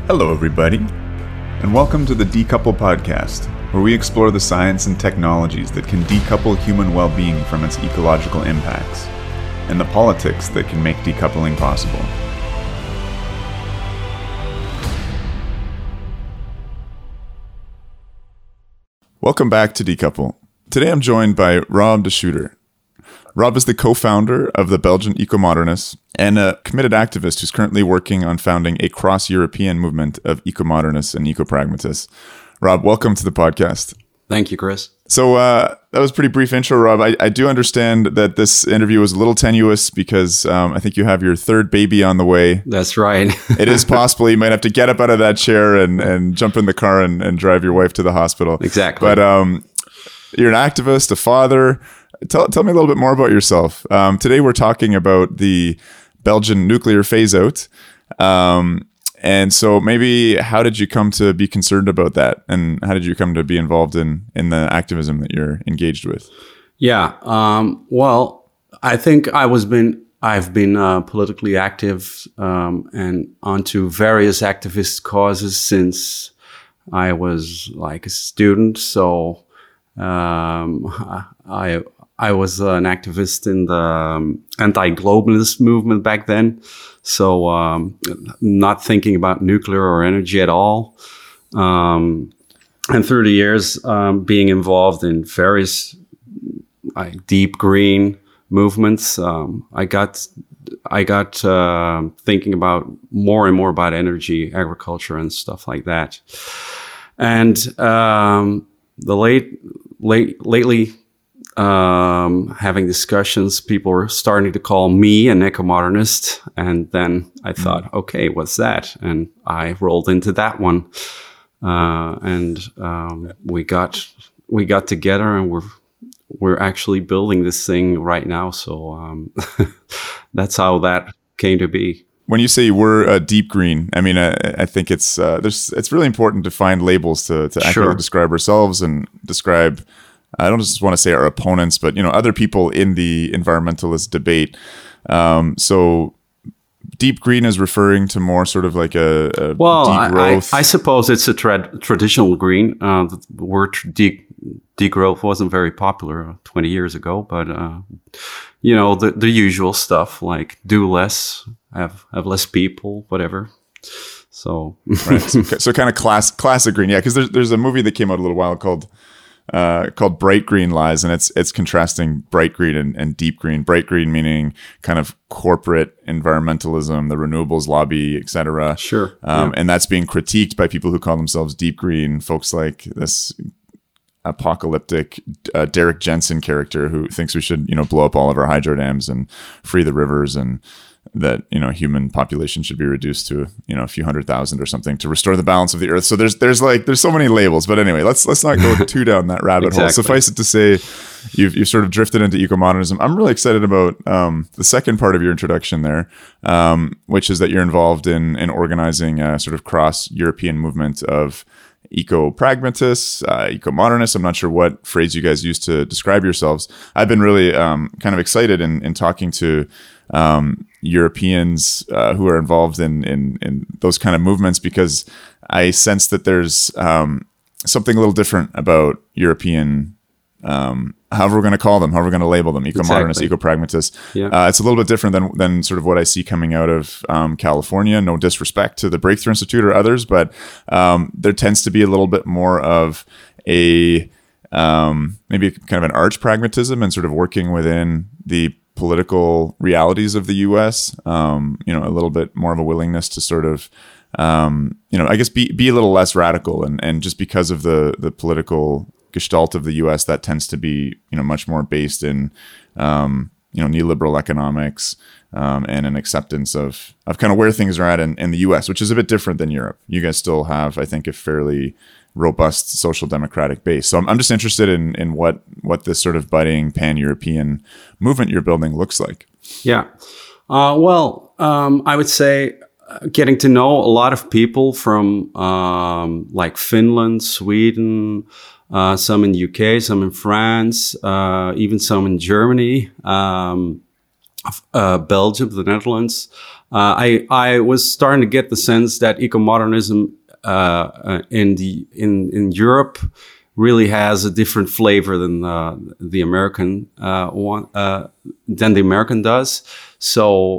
Hello, everybody, and welcome to the Decouple Podcast, where we explore the science and technologies that can decouple human well-being from its ecological impacts, and the politics that can make decoupling possible. Welcome back to Decouple. Today I'm joined by Rob de Schutter. Rob is the co-founder of the Belgian Ecomodernists and a committed activist who's currently working on founding a cross-European movement of ecomodernists and ecopragmatists. Rob, welcome to the podcast. Thank you, Chris. So that was a pretty brief intro, Rob. I do understand that this interview was a little tenuous because I think you have your third baby on the way. That's right. It is possible you might have to get up out of that chair and jump in the car and drive your wife to the hospital. Exactly. But you're an activist, a father. Tell me a little bit more about yourself. Today we're talking about the Belgian nuclear phase out. And so maybe how did you come to be concerned about that? And how did you come to be involved in the activism that you're engaged with? Yeah. Well, I think I've been politically active and onto various activist causes since I was like a student. So I was an activist in the anti-globalist movement back then. So not thinking about nuclear or energy at all. And through the years, being involved in various deep green movements, I got thinking about more and more about energy, agriculture, and stuff like that. And lately, having discussions, people were starting to call me an ecomodernist. And then I thought, okay, what's that? And I rolled into that one. And we got together and we're actually building this thing right now. So that's how that came to be. When you say we're deep green, I mean, I think it's really important to find labels to accurately describe ourselves and describe, I don't just want to say our opponents, but, other people in the environmentalist debate. So deep green is referring to more sort of like a deep growth. I suppose it's a traditional green. The word degrowth wasn't very popular 20 years ago, but, the usual stuff like do less, have less people, whatever. So, right. So kind of classic green. Yeah. Cause there's a movie that came out a little while called Bright Green Lies, and it's contrasting bright green and deep green. Bright green meaning kind of corporate environmentalism, the renewables lobby, etc. Sure. And that's being critiqued by people who call themselves deep green, folks like this apocalyptic Derek Jensen character who thinks we should blow up all of our hydro dams and free the rivers, and that human population should be reduced to a few 100,000 or something to restore the balance of the earth. So there's so many labels, but anyway, let's not go too down that rabbit hole. Suffice it to say, you've sort of drifted into ecomodernism. I'm really excited about the second part of your introduction there, which is that you're involved in organizing a sort of cross-European movement of eco-pragmatists, eco-modernists. I'm not sure what phrase you guys use to describe yourselves. I've been really kind of excited in talking to Europeans who are involved in those kind of movements, because I sense that there's something a little different about European, however we're going to call them, however we're going to label them, eco-modernists, eco-pragmatists. Yeah. It's a little bit different than sort of what I see coming out of California. No disrespect to the Breakthrough Institute or others, but there tends to be a little bit more of a maybe kind of an arch pragmatism and sort of working within the political realities of the U.S. A little bit more of a willingness to sort of, I guess be a little less radical, and just because of the political gestalt of the U.S., that tends to be much more based in neoliberal economics and an acceptance of kind of where things are at in the U.S., which is a bit different than Europe. You guys still have, I think, a fairly robust social democratic base. So I'm just interested in what this sort of budding pan-European movement you're building looks like. Yeah. I would say getting to know a lot of people from like Finland, Sweden, some in the UK, some in France, even some in Germany. Belgium, the Netherlands. I was starting to get the sense that eco-modernism in Europe really has a different flavor than the American one than the American does. So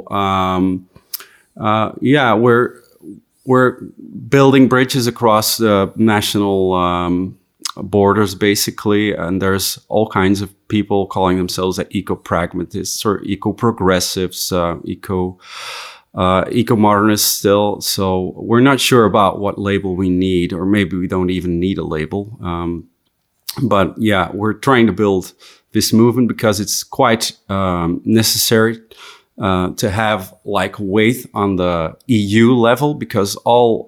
we're building bridges across the national borders, basically, and there's all kinds of people calling themselves eco-pragmatists or eco-progressives, eco-modernists still. So we're not sure about what label we need, or maybe we don't even need a label. But yeah, we're trying to build this movement because it's quite necessary to have like weight on the EU level, because all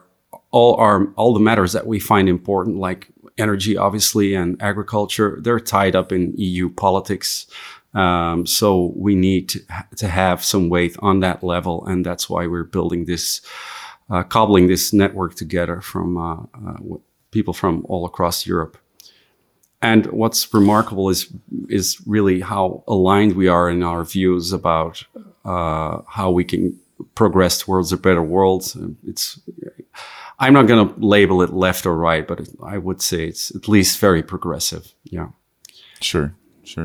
the matters that we find important, like energy, obviously, and agriculture, they're tied up in EU politics. So we need to have some weight on that level. And that's why we're building this, cobbling this network together from people from all across Europe. And what's remarkable is really how aligned we are in our views about how we can progress towards a better world. I'm not going to label it left or right, but I would say it's at least very progressive. Yeah. Sure.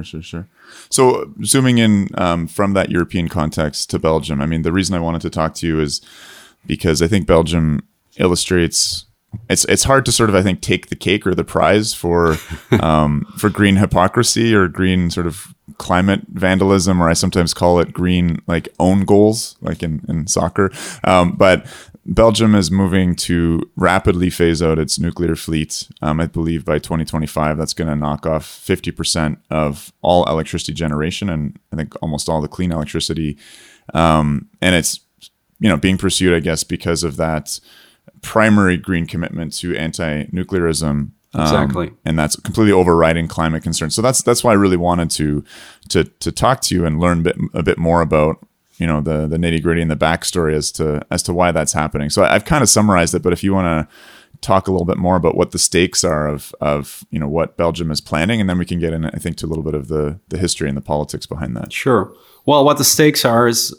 So zooming in from that European context to Belgium, I mean, the reason I wanted to talk to you is because I think Belgium illustrates, it's hard to sort of, I think, take the cake or the prize for green hypocrisy or green sort of climate vandalism, or I sometimes call it green like own goals, like in soccer. But Belgium is moving to rapidly phase out its nuclear fleet. I believe by 2025, that's going to knock off 50% of all electricity generation, and I think almost all the clean electricity. And it's, being pursued, I guess, because of that primary green commitment to anti-nuclearism. Exactly. And that's completely overriding climate concerns. So that's why I really wanted to talk to you and learn a bit more about, the nitty gritty and the backstory as to why that's happening. So I've kind of summarized it, but if you want to talk a little bit more about what the stakes are of what Belgium is planning, and then we can get in, I think, to a little bit of the history and the politics behind that. Sure. Well, what the stakes are is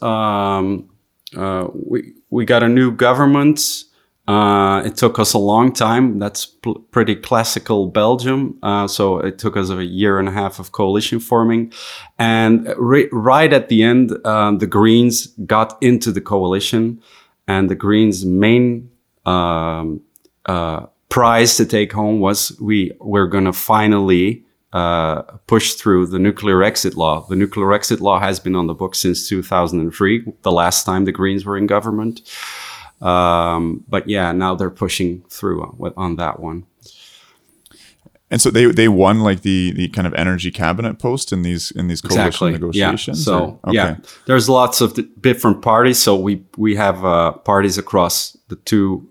we got a new government. It took us a long time. That's pretty classical Belgium. So it took us a year and a half of coalition forming. And right at the end, the Greens got into the coalition, and the Greens' main prize to take home was we're going to finally push through the nuclear exit law. The nuclear exit law has been on the books since 2003, the last time the Greens were in government. But yeah, now they're pushing through on that one. And so they won like the kind of energy cabinet post in these coalition negotiations. Yeah. So yeah, there's lots of different parties. So we have parties across the two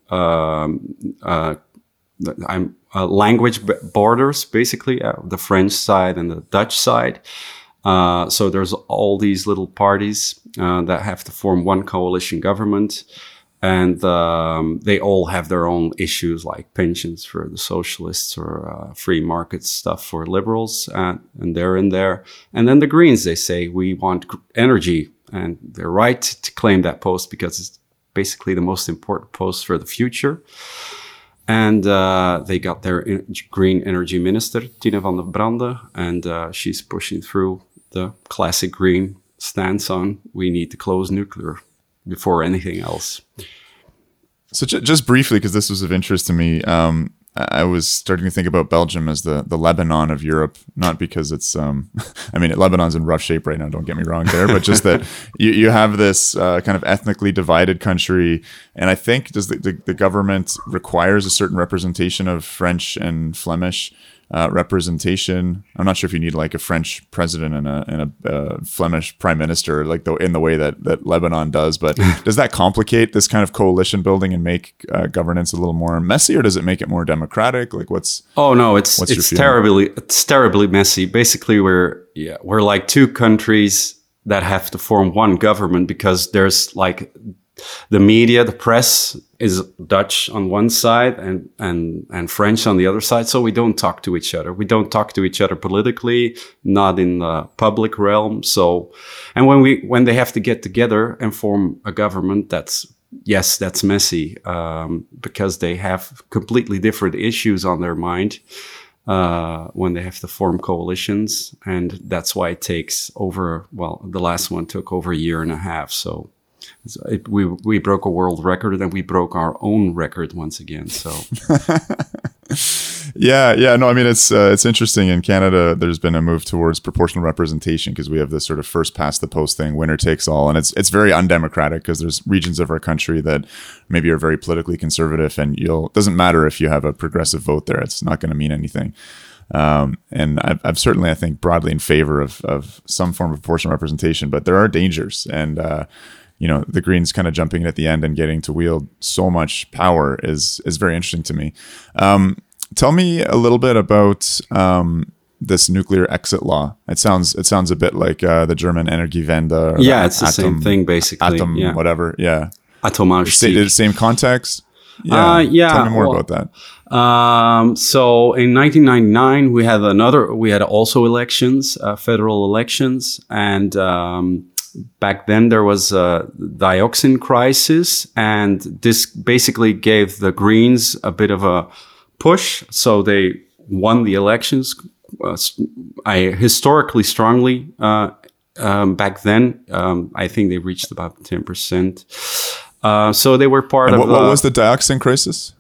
language borders, basically, the French side and the Dutch side. So there's all these little parties that have to form one coalition government. And they all have their own issues, like pensions for the socialists or free market stuff for liberals, and they're in there. And then the Greens, they say, we want energy, and they're right to claim that post because it's basically the most important post for the future. And they got their green energy minister, Tine van der Brande, and she's pushing through the classic green stance on we need to close nuclear before anything else. So just briefly, because this was of interest to me, I was starting to think about Belgium as the Lebanon of Europe, not because it's, Lebanon's in rough shape right now, don't get me wrong there, but just that you have this kind of ethnically divided country. And I think the government requires a certain representation of French and Flemish representation. I'm not sure if you need like a French president and a Flemish prime minister, like in the way that Lebanon does. But does that complicate this kind of coalition building and make governance a little more messy, or does it make it more democratic? Like what's? Oh no, it's terribly messy. Basically, we're like two countries that have to form one government because there's like the media, the press is Dutch on one side and French on the other side. So we don't talk to each other. We don't talk to each other politically, not in the public realm. So, and when they have to get together and form a government, that's messy, because they have completely different issues on their mind, when they have to form coalitions. And that's why it takes the last one took over a year and a half. So, we broke a world record, and we broke our own record once again. So, yeah. No, I mean, it's interesting. In Canada, there's been a move towards proportional representation because we have this sort of first past the post thing, winner takes all, and it's very undemocratic because there's regions of our country that maybe are very politically conservative, and doesn't matter if you have a progressive vote there; it's not going to mean anything. And I'm certainly, I think, broadly in favor of some form of proportional representation, but there are dangers, and the Greens kind of jumping in at the end and getting to wield so much power is very interesting to me. Tell me a little bit about this nuclear exit law. It sounds a bit like the German Energiewende. Yeah, it's the same thing basically. Whatever. Yeah. Atomausstieg. Same context. Yeah. Tell me more about that. So in 1999, we had also elections, federal elections, and back then there was a dioxin crisis, and this basically gave the Greens a bit of a push. So they won the elections historically strongly back then. I think they reached about 10%. So they were part of. What was the dioxin crisis?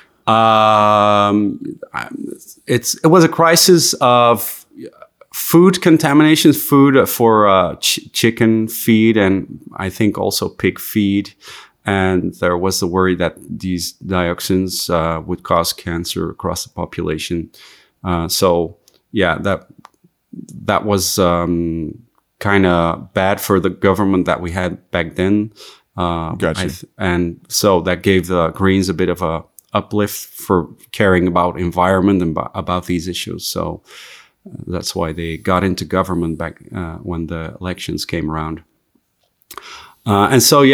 It was a crisis of food contaminations, food for chicken feed, and I think also pig feed. And there was the worry that these dioxins would cause cancer across the population. So yeah, that was kind of bad for the government that we had back then. Gotcha. And so that gave the Greens a bit of a uplift for caring about environment and about these issues. So that's why they got into government back when the elections came around. And so,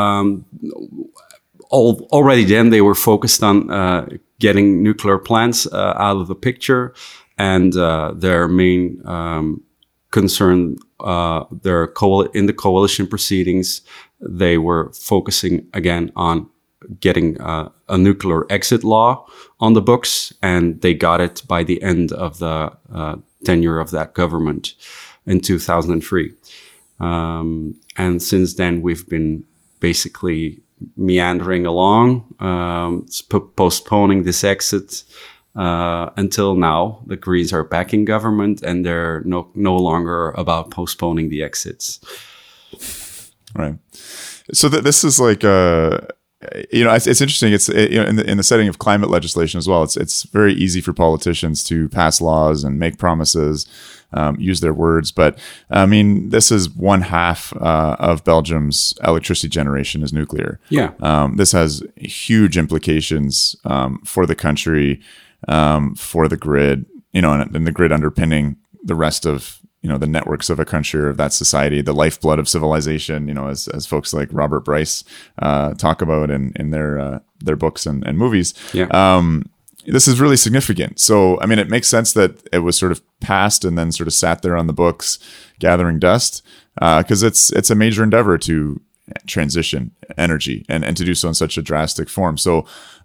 already then they were focused on getting nuclear plants out of the picture, and their main concern, in the coalition proceedings, they were focusing again on getting a nuclear exit law on the books, and they got it by the end of the tenure of that government in 2003. And since then, we've been basically meandering along, postponing this exit until now. The Greens are back in government, and they're no longer about postponing the exits. Right. So this is like it's interesting. It's in the setting of climate legislation as well. It's very easy for politicians to pass laws and make promises, use their words. But I mean, this is one half of Belgium's electricity generation is nuclear. Yeah. This has huge implications for the country, for the grid. And the grid underpinning the rest of the networks of a country or of that society, the lifeblood of civilization, as folks like Robert Bryce talk about in their books and movies. Yeah. This is really significant. So, I mean, it makes sense that it was sort of passed and then sort of sat there on the books gathering dust, because it's a major endeavor to transition energy and to do so in such a drastic form. So,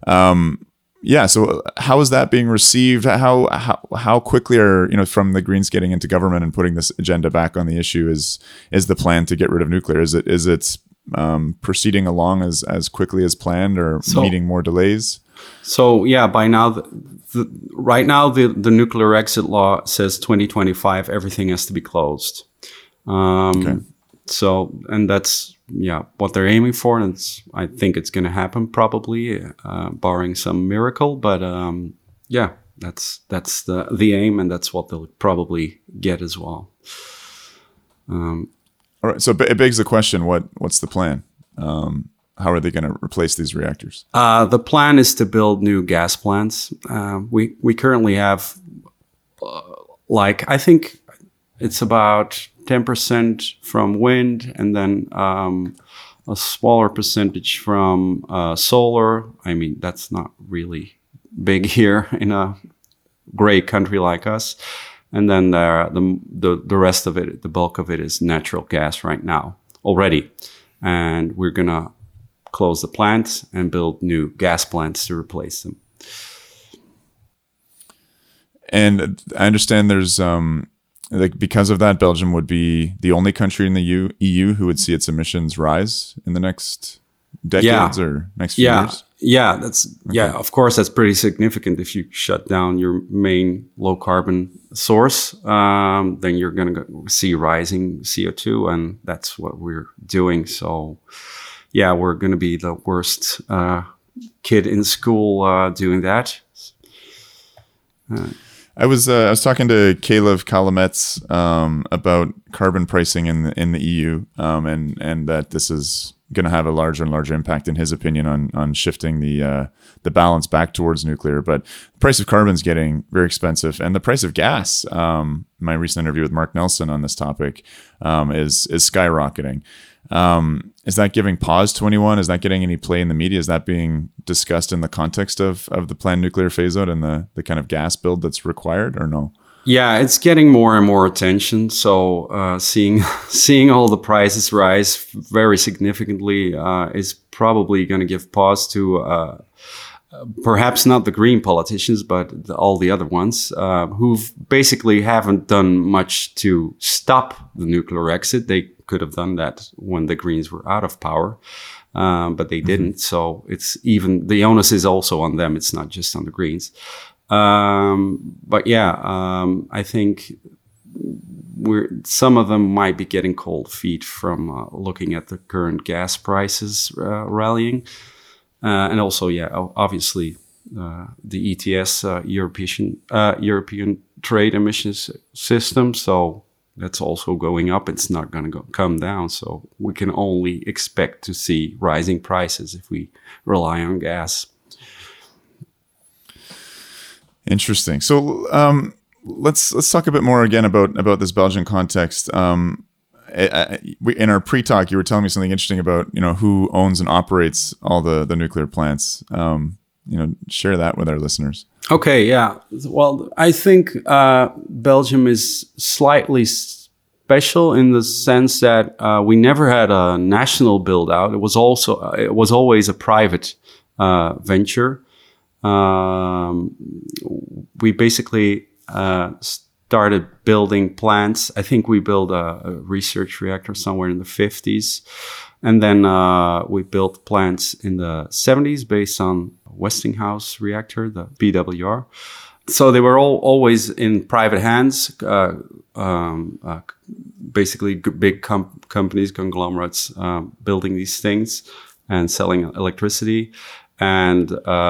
so how is that being received? How quickly are, from the Greens getting into government and putting this agenda back on the issue is the plan to get rid of nuclear? Is it proceeding along as quickly as planned, or meeting more delays? So yeah, by now, right now the nuclear exit law says 2025 everything has to be closed. Okay. So, and that's what they're aiming for, and I think it's going to happen probably, barring some miracle. But that's the aim, and that's what they'll probably get as well. All right. So it begs the question: what's the plan? How are they going to replace these reactors? The plan is to build new gas plants. We currently have, I think it's about 10% from wind, and then a smaller percentage from solar. I mean, that's not really big here in a great country like us. And then the rest of it, the bulk of it, is natural gas right now already. And we're going to close the plants and build new gas plants to replace them. And I understand there's like because of that, Belgium would be the only country in the EU who would see its emissions rise in the next decades or next few years. Yeah, of course, that's pretty significant. If you shut down your main low carbon source, then you're going to see rising CO2, and that's what we're doing. So, yeah, we're going to be the worst kid in school doing that. I was talking to Caleb Calamets about carbon pricing in the EU, and that this is going to have a larger and larger impact, in his opinion, on shifting the balance back towards nuclear. But the price of carbon is getting very expensive, and the price of gas. My recent interview with Mark Nelson on this topic is skyrocketing. Is that giving pause to anyone? Is that getting any play in the media? Is that being discussed in the context of the planned nuclear phase out and the kind of gas build that's required, or no? Yeah, it's getting more and more attention. So seeing all the prices rise very significantly is probably going to give pause to perhaps not the green politicians, but all the other ones who basically haven't done much to stop the nuclear exit. They could have done that when the Greens were out of power, but they didn't. So it's even the onus is also on them. It's not just on the Greens. But yeah, I think some of them might be getting cold feet from looking at the current gas prices rallying, and also, yeah, obviously the ETS European trade emissions system. So that's also going up. It's not going to come down. So we can only expect to see rising prices if we rely on gas. Interesting. So let's talk a bit more again about this Belgian context. In our pre-talk, you were telling me something interesting about who owns and operates all the nuclear plants. Share that with our listeners. Okay. Yeah. Well, I think Belgium is slightly special in the sense that we never had a national build out. It was always a private venture. We basically started building plants. I think we built a research reactor somewhere in the 50s. And then we built plants in the 70s based on Westinghouse reactor, the BWR. So they were always in private hands, basically big companies, conglomerates, building these things and selling electricity. And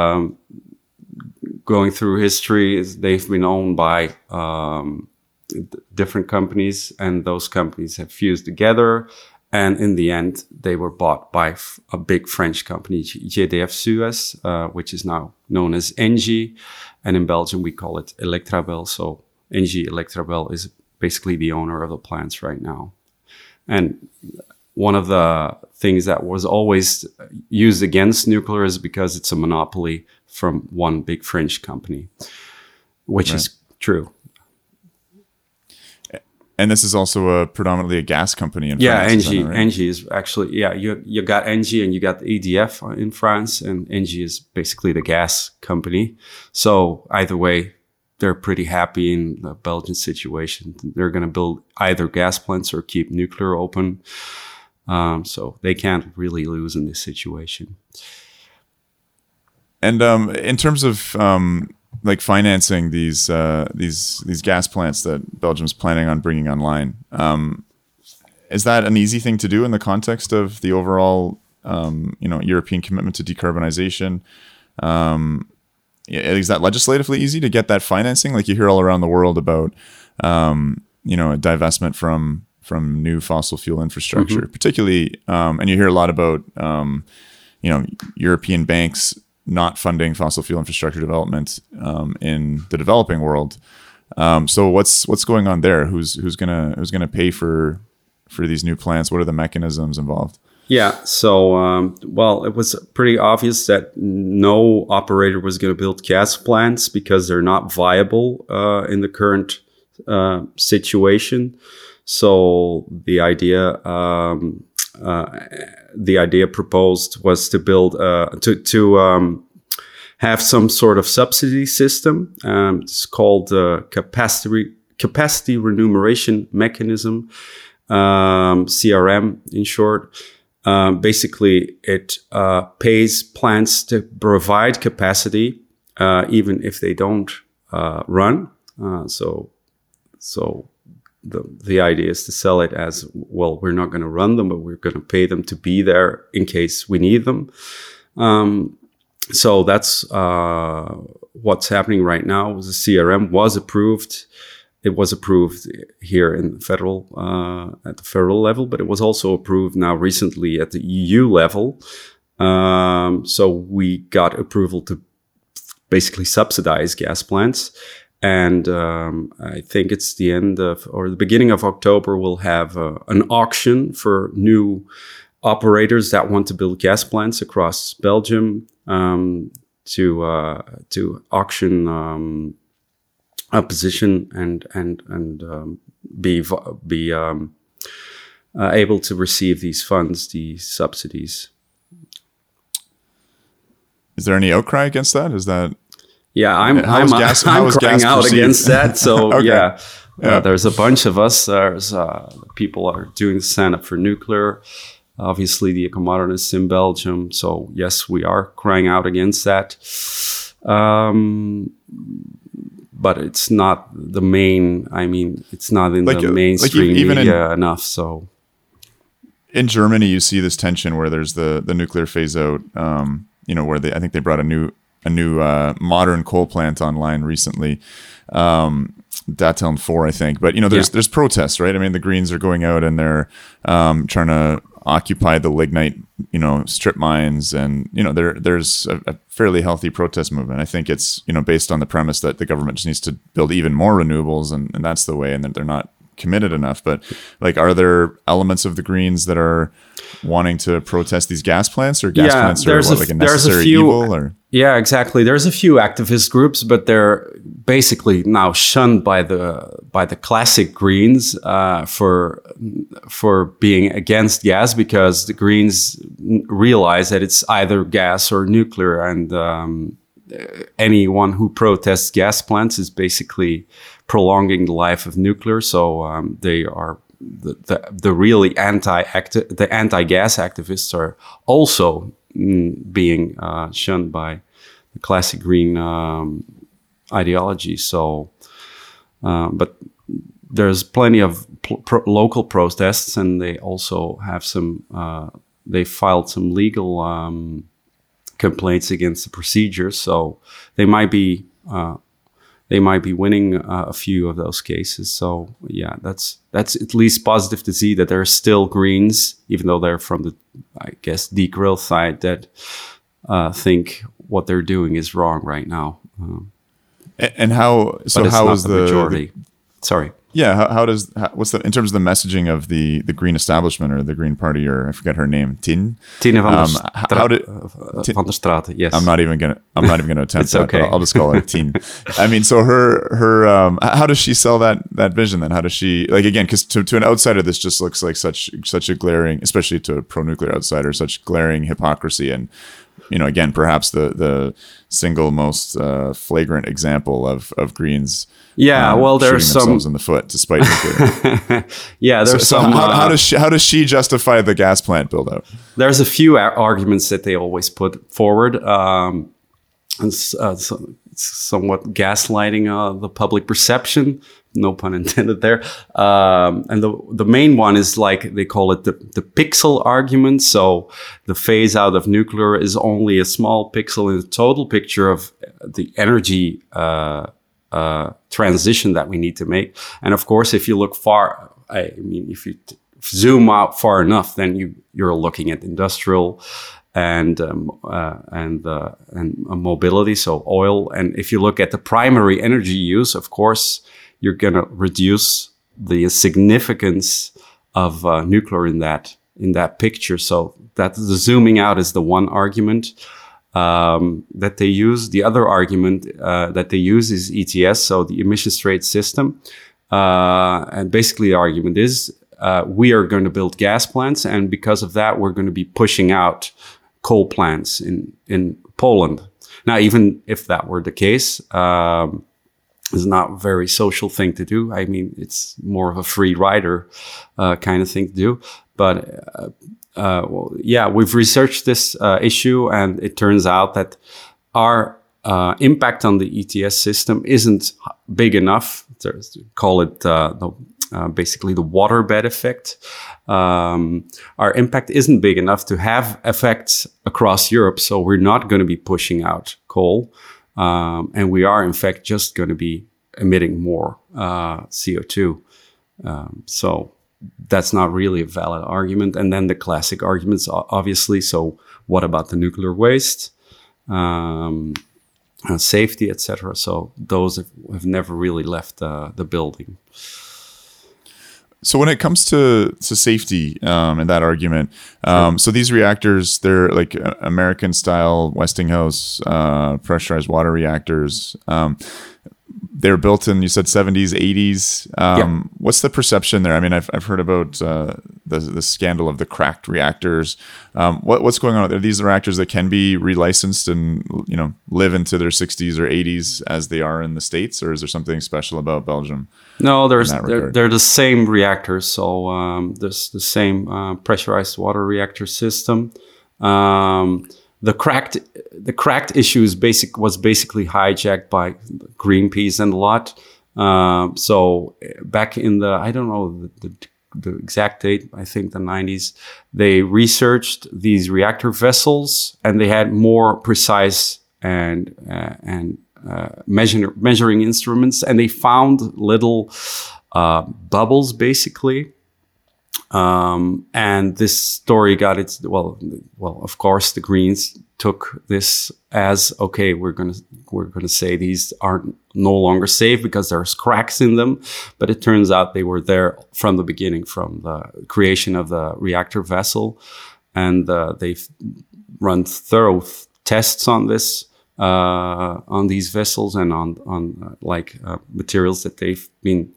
going through history, they've been owned by different companies, and those companies have fused together. And in the end, they were bought by a big French company, GDF Suez, which is now known as Engie. And in Belgium, we call it Electrabel. So Engie Electrabel is basically the owner of the plants right now. And one of the things that was always used against nuclear is because it's a monopoly from one big French company, which is true. And this is also predominantly a gas company in France. Yeah, Engie. Right? Engie is actually, you got Engie and you got EDF in France, and Engie is basically the gas company. So either way, they're pretty happy in the Belgian situation. They're going to build either gas plants or keep nuclear open. So they can't really lose in this situation. And in terms of like financing these gas plants that Belgium's planning on bringing online, is that an easy thing to do in the context of the overall European commitment to decarbonization? Is that legislatively easy to get that financing? Like you hear all around the world about a divestment from new fossil fuel infrastructure, particularly, and you hear a lot about European banks not funding fossil fuel infrastructure development in the developing world. So what's going on there? Who's gonna pay for these new plants? What are the mechanisms involved? Yeah. So, well, it was pretty obvious that no operator was going to build gas plants because they're not viable in the current situation. So the idea proposed was to build to have some sort of subsidy system. It's called capacity remuneration mechanism, CRM in short. Basically, it pays plants to provide capacity even if they don't run. So the idea is to sell it as, well, we're not going to run them, but we're going to pay them to be there in case we need them. So that's what's happening right now. The CRM was approved. It was approved here in federal at the federal level, but it was also approved now recently at the EU level. So we got approval to basically subsidize gas plants. And I think it's the end of, or the beginning of October, we'll have an auction for new operators that want to build gas plants across Belgium to auction a position and be able to receive these funds, these subsidies. Is there any outcry against that? Is that? Yeah, I'm crying out against that. So okay. Yeah. There's a bunch of us. There's people are doing the stand up for nuclear. Obviously, the eco-modernists in Belgium. So yes, we are crying out against that. But it's not the main. I mean, it's not in the mainstream media enough. So in Germany, you see this tension where there's the nuclear phase out. Where I think they brought a new modern coal plant online recently, Datteln 4, I think. But there's protests, right? I mean, the Greens are going out and they're trying to occupy the lignite, strip mines, and there's a fairly healthy protest movement. I think it's based on the premise that the government just needs to build even more renewables, and that's the way, and that they're not committed enough. But are there elements of the Greens that are wanting to protest these gas plants, or gas plants are a necessary evil? Or yeah, exactly. There's a few activist groups, but they're basically now shunned by the classic Greens for being against gas, because the Greens realize that it's either gas or nuclear, and anyone who protests gas plants is basically prolonging the life of nuclear. So they are the really anti-gas activists are also being shunned by the classic Green ideology. So, but there's plenty of local protests, and they also have some. They filed some legal complaints against the procedures, so they might be winning a few of those cases. So yeah, that's at least positive to see that there are still Greens, even though they're from the, I guess, de-growth side, that think what they're doing is wrong right now. And how is the majority? Sorry. Yeah, what's in terms of the messaging of the Green establishment or the Green Party, or I forget her name, Tine van der Straten. Yes, I'm not even gonna attempt it's okay. that. I'll just call her Tine. I mean, so her how does she sell that vision then? How does she, again, because to an outsider this just looks like such a glaring, especially to a pro-nuclear outsider, such glaring hypocrisy, and again, perhaps the single most flagrant example of Greens. Yeah, well, there's themselves in the foot to spite nuclear. Yeah, there's some. How does she justify the gas plant build out? There's a few arguments that they always put forward. It's somewhat gaslighting the public perception. No pun intended there. And the main one is, they call it the pixel argument. So the phase out of nuclear is only a small pixel in the total picture of the energy transition that we need to make. And of course, if you look far, if you zoom out far enough, then you're looking at industrial and mobility, so oil. And if you look at the primary energy use, of course, you're going to reduce the significance of nuclear in that in that picture. So that the zooming out is the one argument that they use. The other argument that they use is ETS, so the emissions trade system. And basically the argument is we are going to build gas plants, and because of that, we're going to be pushing out coal plants in Poland. Now, even if that were the case, it's not a very social thing to do. I mean, it's more of a free rider kind of thing to do. But well, yeah, we've researched this issue, and it turns out that our impact on the ETS system isn't big enough. Call it basically the waterbed effect. Our impact isn't big enough to have effects across Europe, so we're not going to be pushing out coal, and we are in fact just going to be emitting more CO2. So that's not really a valid argument. And then the classic arguments, obviously. So what about the nuclear waste? Safety, etc. So those have never really left the building. So when it comes to safety and that argument, so these reactors, they're like American style Westinghouse pressurized water reactors. They're built in, you said 70s, 80s. What's the perception there? I mean, I've heard about the scandal of the cracked reactors. What's going on? Are these reactors that can be relicensed and live into their 60s or 80s as they are in the States, or is there something special about Belgium? No, they're the same reactors. So there's the same pressurized water reactor system. The cracked issue was basically hijacked by Greenpeace and a lot. So back in I don't know the exact date, I think the 90s, they researched these reactor vessels, and they had more precise and measuring instruments, and they found little bubbles basically. And this story got its, well, of course, the Greens took this as, okay, we're going to say these are no longer safe because there's cracks in them. But it turns out they were there from the beginning, from the creation of the reactor vessel. And they've run thorough tests on this, on these vessels and on materials that they've been,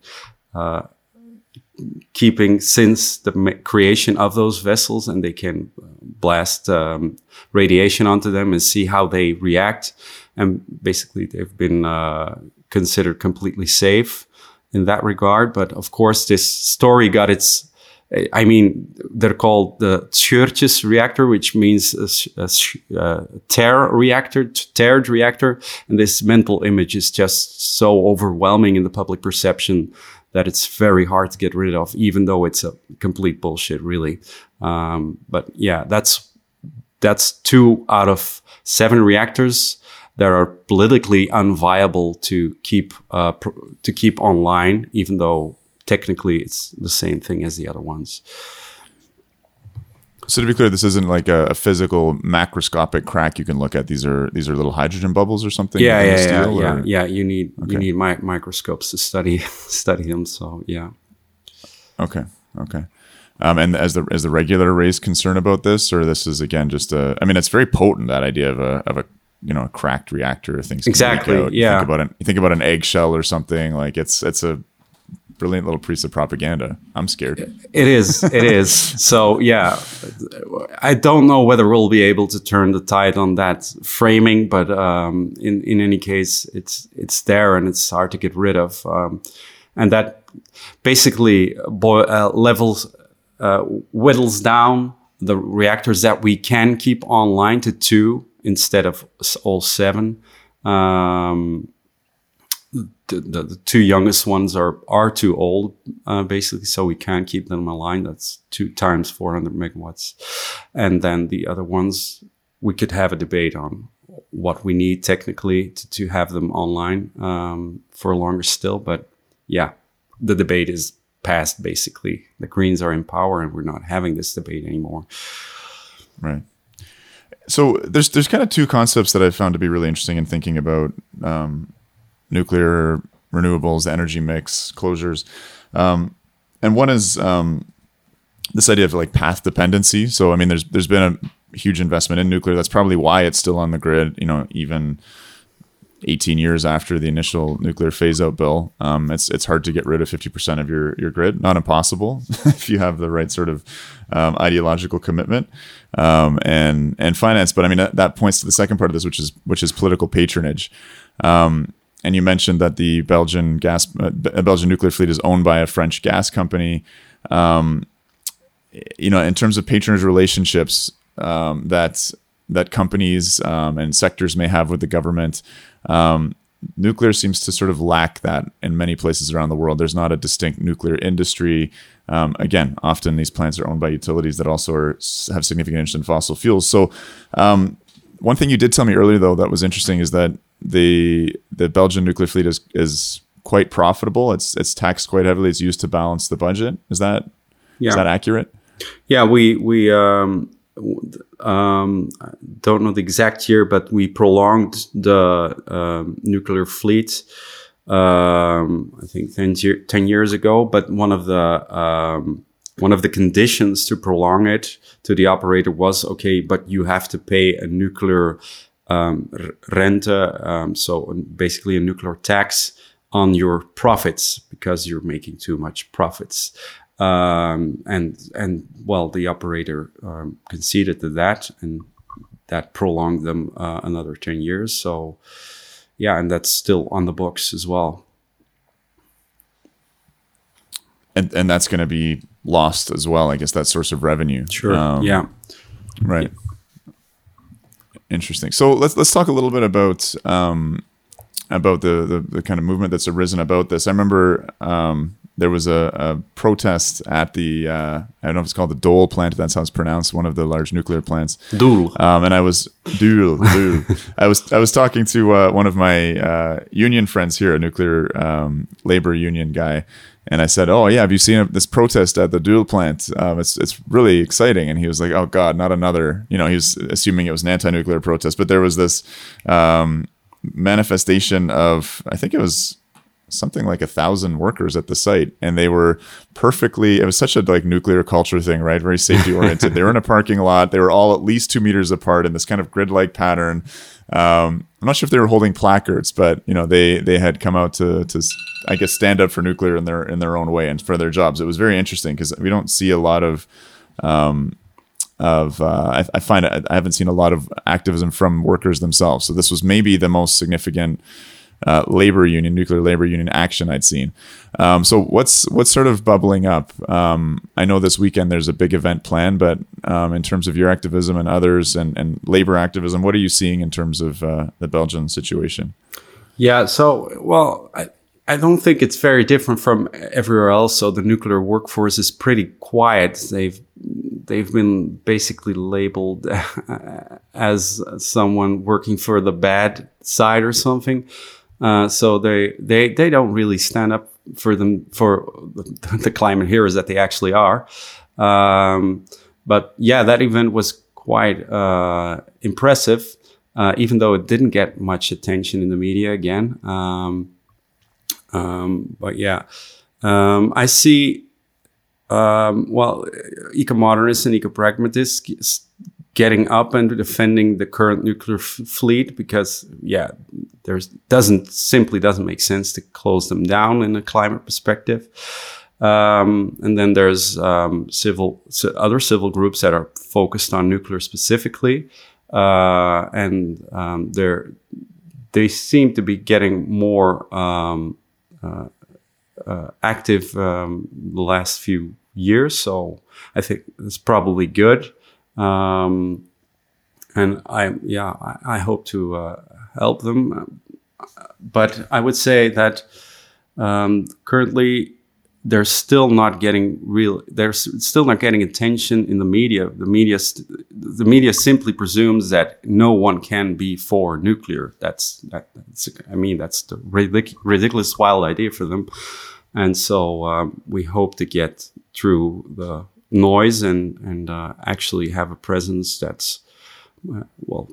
keeping since the creation of those vessels, and they can blast radiation onto them and see how they react. And basically, they've been considered completely safe in that regard. But of course, this story got its, I mean, they're called the Scheurtjes reactor, which means a teared reactor. And this mental image is just so overwhelming in the public perception that it's very hard to get rid of, even though it's a complete bullshit, really. But yeah, that's 2 out of 7 reactors that are politically unviable to keep online, even though technically it's the same thing as the other ones. So to be clear, this isn't like a physical macroscopic crack you can look at. These are little hydrogen bubbles or something. Yeah. You need microscopes to study them. So yeah. Okay. And as the regular raised concern about this, or this is again just I mean, it's very potent, that idea of a cracked reactor. Things can exactly. leak out. Yeah. You think about an eggshell or something. Like it's a brilliant little piece of propaganda. I'm scared. It is. So yeah, I don't know whether we'll be able to turn the tide on that framing, but in any case, it's there and it's hard to get rid of, and that basically whittles down the reactors that we can keep online to 2 instead of all 7. The 2 youngest ones are too old, basically, so we can't keep them online. That's 2 times 400 megawatts. And then the other ones, we could have a debate on what we need technically to have them online for longer still. But yeah, the debate is past, basically. The Greens are in power and we're not having this debate anymore. Right. So there's kind of 2 concepts that I've found to be really interesting in thinking about nuclear, renewables, energy mix, closures. And one is this idea of like path dependency. So I mean, there's been a huge investment in nuclear. That's probably why it's still on the grid. Even 18 years after the initial nuclear phase out bill, it's hard to get rid of 50% of your grid. Not impossible if you have the right sort of ideological commitment and finance. But I mean that points to the second part of this, which is political patronage. And you mentioned that the Belgian nuclear fleet is owned by a French gas company. In terms of patronage relationships that companies and sectors may have with the government, nuclear seems to sort of lack that in many places around the world. There's not a distinct nuclear industry. Again, often these plants are owned by utilities that also have significant interest in fossil fuels. So one thing you did tell me earlier, though, that was interesting is that the Belgian nuclear fleet is quite profitable. It's taxed quite heavily. It's used to balance the budget. Is that accurate? Yeah, we don't know the exact year, but we prolonged the nuclear fleet. I think 10 years ago. But one of the conditions to prolong it to the operator was, okay, but you have to pay a nuclear rente, so basically a nuclear tax on your profits because you're making too much profits. And the operator conceded to that, and that prolonged them another 10 years. So, yeah, and that's still on the books as well. And that's going to be lost as well, I guess, that source of revenue. Sure. Yeah. Right. Yeah. Interesting. So let's talk a little bit about the kind of movement that's arisen about this. I remember there was a protest at the I don't know if it's called the Doel plant, if that's how it's pronounced, one of the large nuclear plants. Doel. And I was I was talking to one of my union friends here, a nuclear labor union guy. And I said, "Oh yeah, have you seen this protest at the Doel plant? It's really exciting." And he was like, "Oh God, not another." He was assuming it was an anti-nuclear protest, but there was this manifestation of, I think it was something like 1,000 workers at the site, and they were it was such a like nuclear culture thing, right? Very safety oriented. They were in a parking lot. They were all at least 2 meters apart in this kind of grid-like pattern. I'm not sure if they were holding placards, but they had come out to I guess stand up for nuclear in their own way and for their jobs. It was very interesting because we don't see a lot of I find I haven't seen a lot of activism from workers themselves. So this was maybe the most significant nuclear labor union action I'd seen. So what's sort of bubbling up? I know this weekend there's a big event planned, but in terms of your activism and others and labor activism, what are you seeing in terms of the Belgian situation? Yeah, so, I don't think it's very different from everywhere else. So the nuclear workforce is pretty quiet. They've been basically labeled as someone working for the bad side or something. So they don't really stand up for the climate heroes that they actually are. But yeah, that event was quite impressive, even though it didn't get much attention in the media again. But yeah, I see, eco-modernists and eco-pragmatists getting up and defending the current nuclear fleet because, yeah, simply doesn't make sense to close them down in a climate perspective. And then there's other civil groups that are focused on nuclear specifically, and they seem to be getting more active the last few years. So I think it's probably good. And I hope to help them. But I would say that currently they're still not getting attention in the media. The media simply presumes that no one can be for nuclear. That's the ridiculous, wild idea for them. And so we hope to get through the noise and actually have a presence that's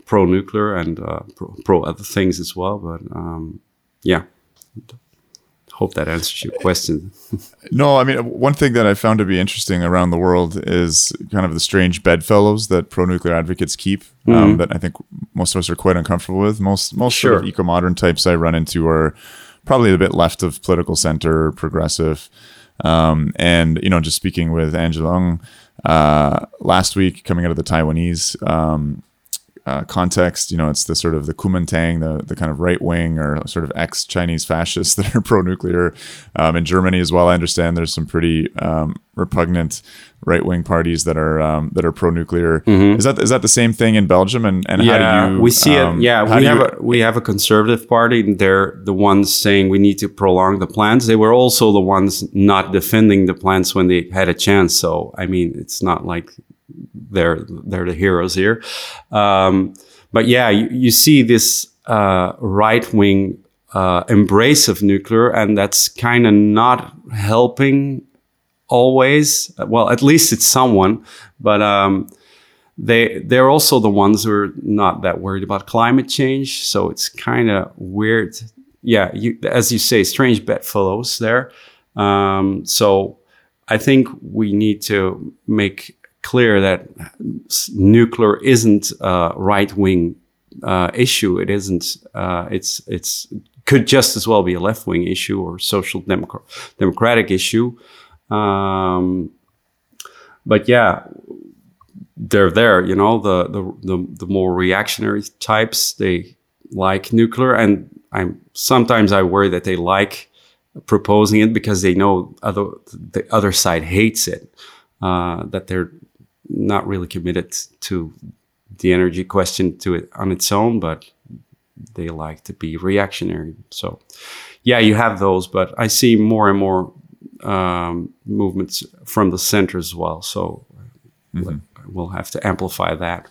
pro-nuclear and pro other things as well. But Hope that answers your question. No, I mean, one thing that I found to be interesting around the world is kind of the strange bedfellows that pro-nuclear advocates keep, that I think most of us are quite uncomfortable with. Most sort of eco-modern types I run into are probably a bit left of political center, progressive. And, just speaking with Angela Ung last week, coming out of the Taiwanese context, it's the sort of the Kuomintang, the kind of right wing or sort of ex-Chinese fascists that are pro-nuclear. In Germany as well, I understand there's some pretty repugnant right-wing parties that are pro-nuclear. Is that the same thing in Belgium? And how do you? We see it. Yeah, we have a conservative party, and they're the ones saying we need to prolong the plans. They were also the ones not defending the plans when they had a chance. So I mean, it's not like they're the heroes here. But yeah, you see this right-wing embrace of nuclear, and that's kind of not helping always. Well, at least it's someone, but they're also the ones who are not that worried about climate change. So it's kind of weird. Yeah, as you say, strange bedfellows there. So I think we need to make clear that nuclear isn't a right-wing issue. It isn't. It's could just as well be a left-wing issue or social democratic issue. But yeah, they're there. The more reactionary types, they like nuclear, and sometimes I worry that they like proposing it because they know the other side hates it. That they're not really committed to the energy question to it on its own, but they like to be reactionary. So yeah, you have those, but I see more and more movements from the center as well. So we'll have to amplify that.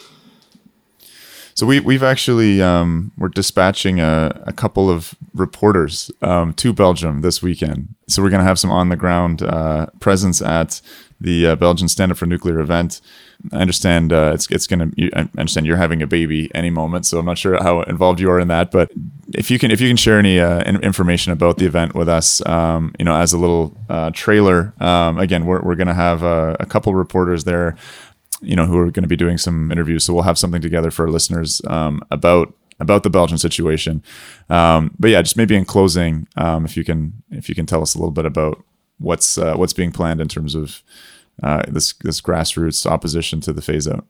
So we've actually we're dispatching a couple of reporters to Belgium this weekend. So we're going to have some on the ground presence at the Belgian Stand Up for Nuclear event. I understand I understand you're having a baby any moment, so I'm not sure how involved you are in that. But if you can share any information about the event with us, as a little trailer. Again, we're going to have a couple reporters there, who are going to be doing some interviews. So we'll have something together for our listeners about the Belgian situation. But yeah, just maybe in closing, if you can tell us a little bit about what's being planned in terms of this grassroots opposition to the phase out.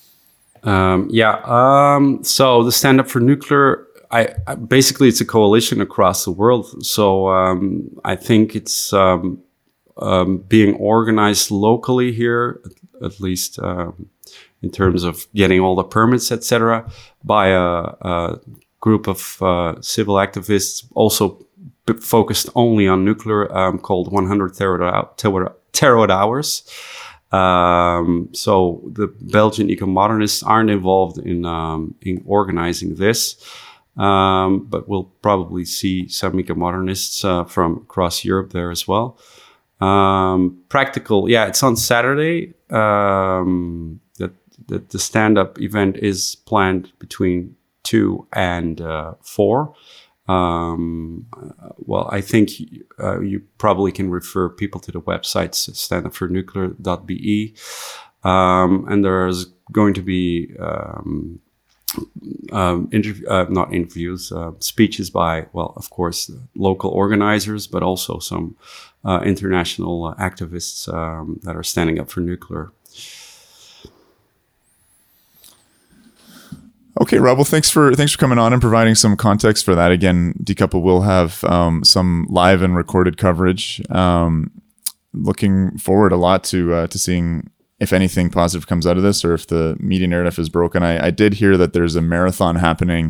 So the Stand Up for Nuclear, I basically it's a coalition across the world. So I think it's being organized locally here, at least in terms of getting all the permits, etc., by a group of civil activists, also focused only on nuclear, called 100 terawatt hours. So the Belgian eco-modernists aren't involved in organizing this, but we'll probably see some eco-modernists from across Europe there as well. Practical, it's on Saturday. The stand-up event is planned between 2 and 4. Well, I think you probably can refer people to the websites standupfornuclear.be, and there's going to be speeches by, well, of course, local organizers, but also some international activists that are standing up for nuclear. Okay, Rob. Well, thanks for coming on and providing some context for that. Again, Decouple will have some live and recorded coverage. Looking forward a lot to seeing if anything positive comes out of this, or if the media narrative is broken. I did hear that there's a marathon happening,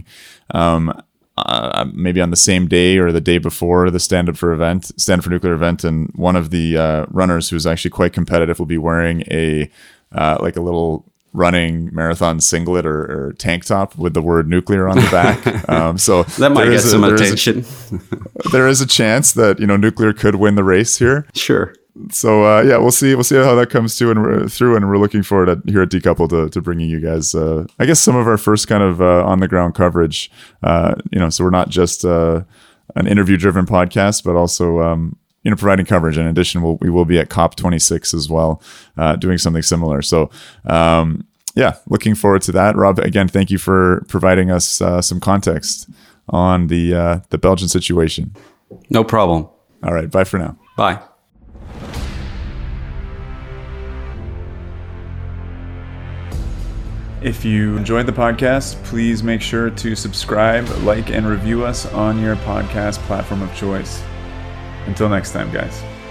maybe on the same day or the day before the Stand Up for Nuclear event, and one of the runners, who's actually quite competitive, will be wearing a little running marathon singlet or tank top with the word nuclear on the back. So that might get some attention. There is a chance that nuclear could win the race here. Sure. So we'll see how that comes through, and we're looking forward here at Decouple to bringing you guys, I guess, some of our first kind of on the ground coverage. So we're not just an interview-driven podcast, but also providing coverage. In addition, we will be at COP26 as well, doing something similar. So looking forward to that. Rob, again, thank you for providing us some context on the Belgian situation. No problem. All right, bye for now. Bye. If you enjoyed the podcast, please make sure to subscribe, like, and review us on your podcast platform of choice. Until next time, guys.